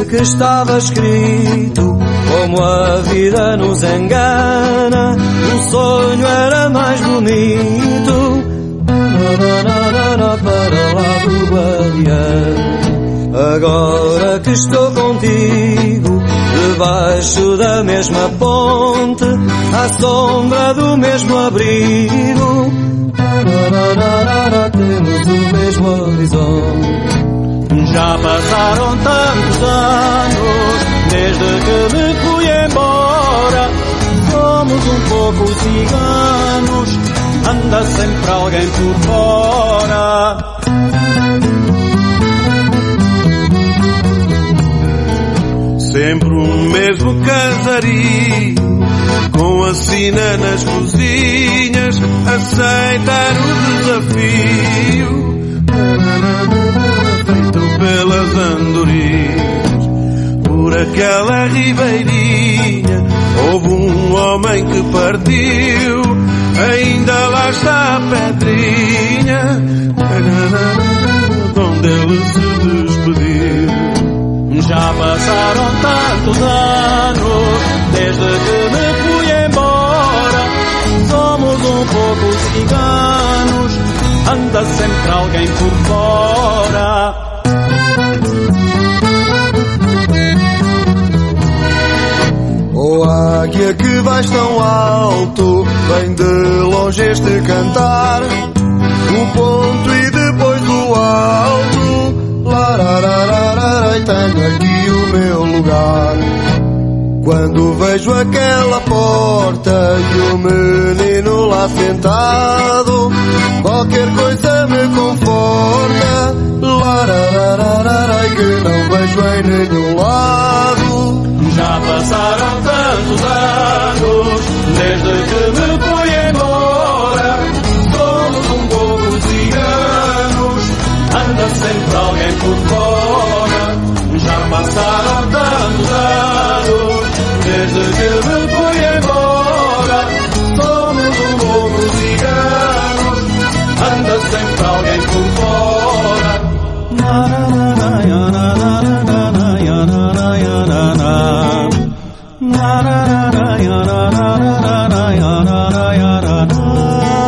que estava escrito, como a vida nos engana, o sonho era mais bonito. Para lá do Guadiana, agora que estou contigo, debaixo da mesma ponte, à sombra do mesmo abrigo, temos o mesmo horizonte. Já passaram tantos anos desde que me fui embora. Somos um pouco ciganos, anda sempre alguém por fora. Sempre o mesmo casario, com a sina nas cozinhas, aceitar o desafio feito pelas andorinhas. Por aquela ribeirinha houve um homem que partiu, ainda lá está a pedrinha onde ele se despediu. Já passaram tantos anos desde que me fui embora. Somos um pouco ciganos, anda sempre alguém por fora. Oh águia que vais tão alto, vem de longe este cantar, o ponto e depois do alto. Lararararara, tenho aqui o meu lugar. Quando vejo aquela porta e o menino lá sentado, qualquer coisa me conforta. Lararararara, que não vejo em nenhum lado. Já passaram tantos anos desde que me fui embora. Somos um povo ciganos, anda sempre alguém por fora. Já passaram tantos anos desde que me fui embora. Somos um povo ciganos, anda sempre alguém por fora. Na